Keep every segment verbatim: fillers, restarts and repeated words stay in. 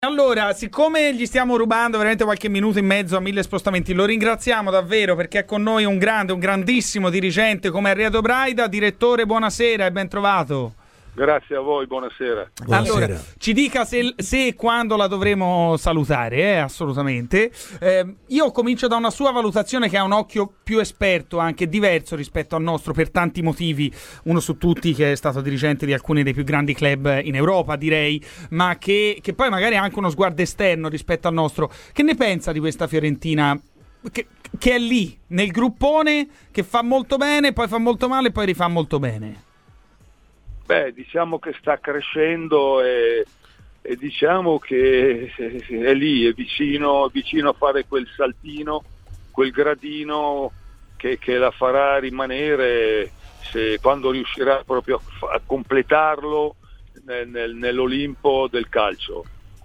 Allora, siccome gli stiamo rubando veramente qualche minuto in mezzo a mille spostamenti, lo ringraziamo davvero perché è con noi un grande, un grandissimo dirigente come Ariato Braida. Direttore, buonasera e ben trovato. Grazie a voi, buonasera. Buonasera. Allora, ci dica se, se e quando la dovremo salutare, eh, assolutamente. Eh, io comincio da una sua valutazione che ha un occhio più esperto, anche diverso rispetto al nostro per tanti motivi. Uno su tutti che è stato dirigente di alcuni dei più grandi club in Europa, direi, ma che, che poi magari ha anche uno sguardo esterno rispetto al nostro. Che ne pensa di questa Fiorentina che, che è lì, nel gruppone, che fa molto bene, poi fa molto male e poi rifà molto bene? Beh, diciamo che sta crescendo e, e diciamo che è lì, è vicino, vicino a fare quel saltino, quel gradino che, che la farà rimanere se, quando riuscirà proprio a, a completarlo nel, nel, nell'Olimpo del calcio.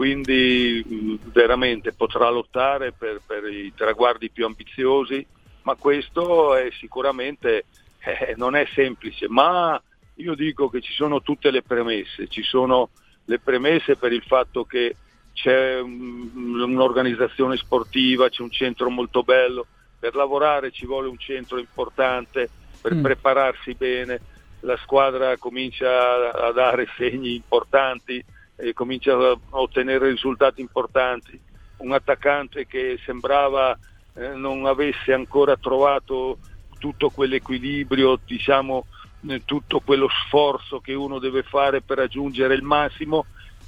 Quindi veramente potrà lottare per, per i traguardi più ambiziosi, ma questo è sicuramente eh, non è semplice, ma io dico che ci sono tutte le premesse, ci sono le premesse per il fatto che c'è un, un'organizzazizione sportiva, c'è un centro molto bello, per lavorare ci vuole un centro importante, per mm. prepararsi bene, la squadra comincia a dare segni importanti, e comincia a ottenere risultati importanti, un attaccante che sembrava eh, non avesse ancora trovato tutto quell'equilibrio, diciamo, tutto quello sforzo che uno deve fare per raggiungere il massimo,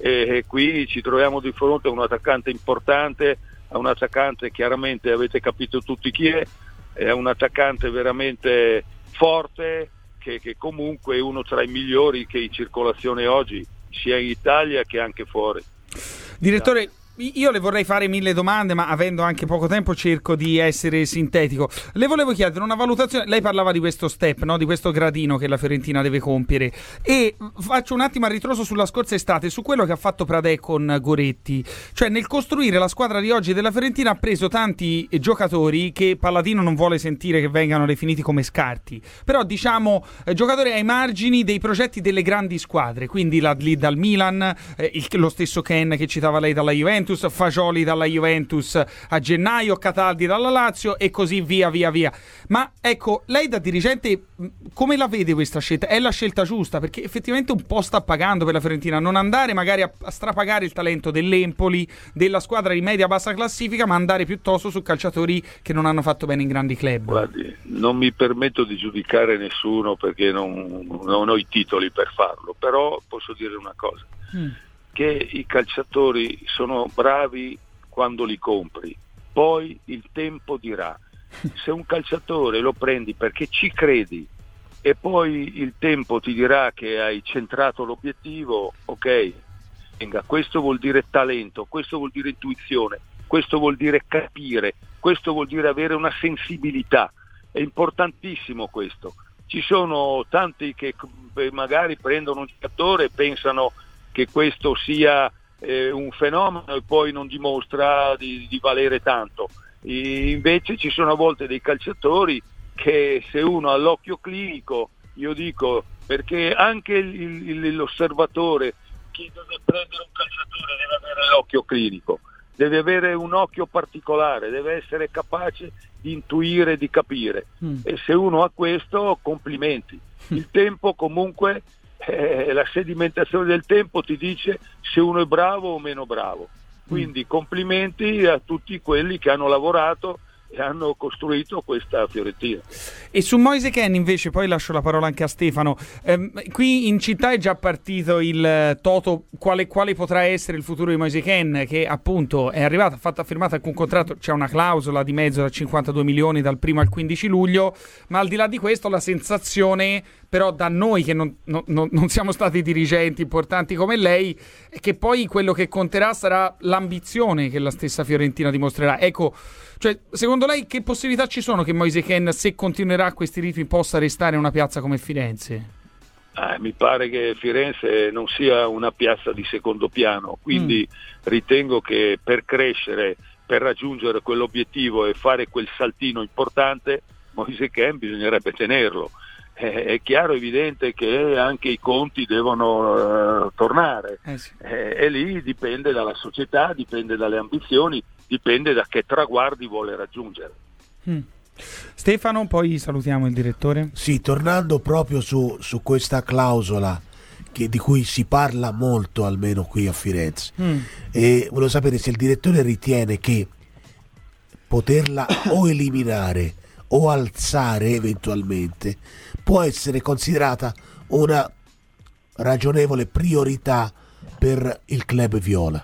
e qui ci troviamo di fronte a un attaccante importante, a un attaccante chiaramente avete capito tutti chi è, è un attaccante veramente forte che, che comunque è uno tra i migliori che in circolazione oggi sia in Italia che anche fuori. Direttore, io le vorrei fare mille domande, ma avendo anche poco tempo cerco di essere sintetico. Le volevo chiedere una valutazione. Lei parlava di questo step, no? Di questo gradino che la Fiorentina deve compiere, e faccio un attimo a ritroso sulla scorsa estate, su quello che ha fatto Pradè con Goretti. Cioè, nel costruire la squadra di oggi della Fiorentina ha preso tanti giocatori che Palladino non vuole sentire che vengano definiti come scarti, però diciamo eh, giocatori ai margini dei progetti delle grandi squadre, quindi la lì dal Milan, eh, il, lo stesso Ken che citava lei dalla Juventus, Fagioli dalla Juventus a gennaio, Cataldi dalla Lazio e così via via via. Ma ecco, lei da dirigente come la vede questa scelta? È la scelta giusta? Perché effettivamente un po' sta pagando per la Fiorentina non andare magari a, a strapagare il talento dell'Empoli, della squadra di media-bassa classifica, ma andare piuttosto su calciatori che non hanno fatto bene in grandi club. Guardi, non mi permetto di giudicare nessuno perché non, non ho i titoli per farlo, però posso dire una cosa. Mm. Che i calciatori sono bravi quando li compri, poi il tempo dirà. Se un calciatore lo prendi perché ci credi e poi il tempo ti dirà che hai centrato l'obiettivo, ok, venga, questo vuol dire talento, questo vuol dire intuizione, questo vuol dire capire, questo vuol dire avere una sensibilità, è importantissimo questo. Ci sono tanti che magari prendono un giocatore e pensano che questo sia eh, un fenomeno e poi non dimostra di, di valere tanto. E invece ci sono a volte dei calciatori che se uno ha l'occhio clinico, io dico, perché anche il, il, l'osservatore, chi deve prendere un calciatore deve avere l'occhio clinico, deve avere un occhio particolare, deve essere capace di intuire, di capire. Mm. E se uno ha questo, complimenti. Il tempo comunque, Eh, la sedimentazione del tempo ti dice se uno è bravo o meno bravo, quindi complimenti a tutti quelli che hanno lavorato e hanno costruito questa Fiorentina. E su Moise Kean invece, poi lascio la parola anche a Stefano, ehm, qui in città è già partito il toto quale, quale potrà essere il futuro di Moise Kean, che appunto è arrivato, ha fatto, ha firmato alcun contratto, c'è una clausola di mezzo da cinquantadue milioni dal primo al quindici luglio, ma al di là di questo la sensazione però da noi che non, non, non siamo stati dirigenti importanti come lei è che poi quello che conterà sarà l'ambizione che la stessa Fiorentina dimostrerà. Ecco, cioè, secondo lei che possibilità ci sono che Moise Kean, se continuerà a questi ritmi, possa restare in una piazza come Firenze? Eh, mi pare che Firenze non sia una piazza di secondo piano, quindi mm. ritengo che per crescere, per raggiungere quell'obiettivo e fare quel saltino importante, Moise Kean bisognerebbe tenerlo. eh, è chiaro, evidente che anche i conti devono uh, tornare, eh sì. eh, e lì dipende dalla società, dipende dalle ambizioni, dipende da che traguardi vuole raggiungere. Mm. Stefano, poi salutiamo il direttore. Sì, tornando proprio su, su questa clausola che, di cui si parla molto, almeno qui a Firenze, mm. e volevo sapere se il direttore ritiene che poterla o eliminare o alzare eventualmente può essere considerata una ragionevole priorità per il club viola.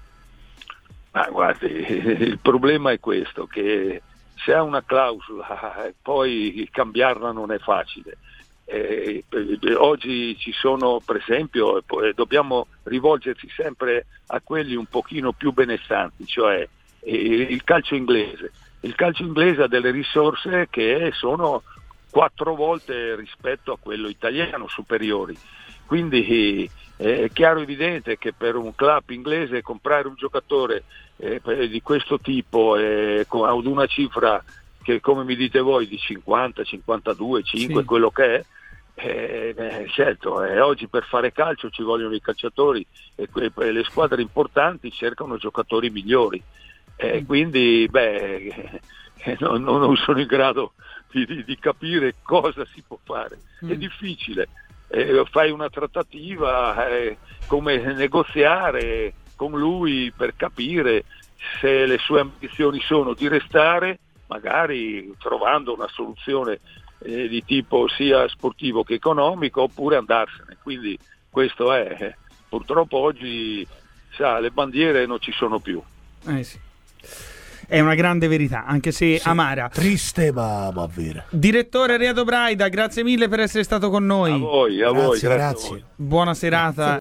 Ma guardi, il problema è questo, che se ha una clausola poi cambiarla non è facile. Eh, oggi ci sono, per esempio, dobbiamo rivolgerci sempre a quelli un pochino più benestanti, cioè eh, il calcio inglese. Il calcio inglese ha delle risorse che sono quattro volte rispetto a quello italiano superiori, quindi eh, è chiaro evidente che per un club inglese comprare un giocatore eh, di questo tipo eh, ad una cifra che, come mi dite voi, di cinquanta, cinquantadue, cinque, sì, quello che è, Eh, beh, certo, eh, oggi per fare calcio ci vogliono i calciatori e que- le squadre importanti cercano giocatori migliori, eh, quindi beh, eh, no, no, non sono in grado di, di, di capire cosa si può fare. Mm. È difficile, eh, fai una trattativa, eh, come negoziare con lui per capire se le sue ambizioni sono di restare, magari trovando una soluzione Eh, di tipo sia sportivo che economico, oppure andarsene. Quindi questo è, eh, purtroppo oggi sa, le bandiere non ci sono più. Eh sì. È una grande verità, anche se sì, amara. Triste ma, ma vera. Direttore Renato Braida, grazie mille per essere stato con noi. A voi, a grazie, voi, grazie, grazie. a voi. Buona serata.